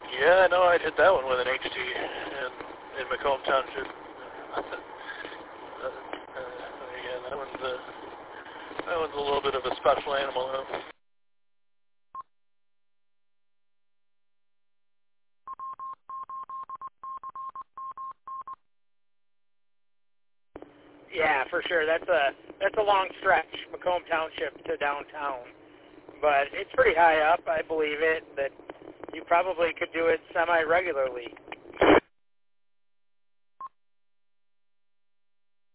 Yeah, I know I'd hit that one with an HT in Macomb Township. Yeah, that one's a little bit of a special animal, though. Yeah, for sure. That's a long stretch, Macomb Township to downtown. But it's pretty high up, I believe it, that you probably could do it semi-regularly.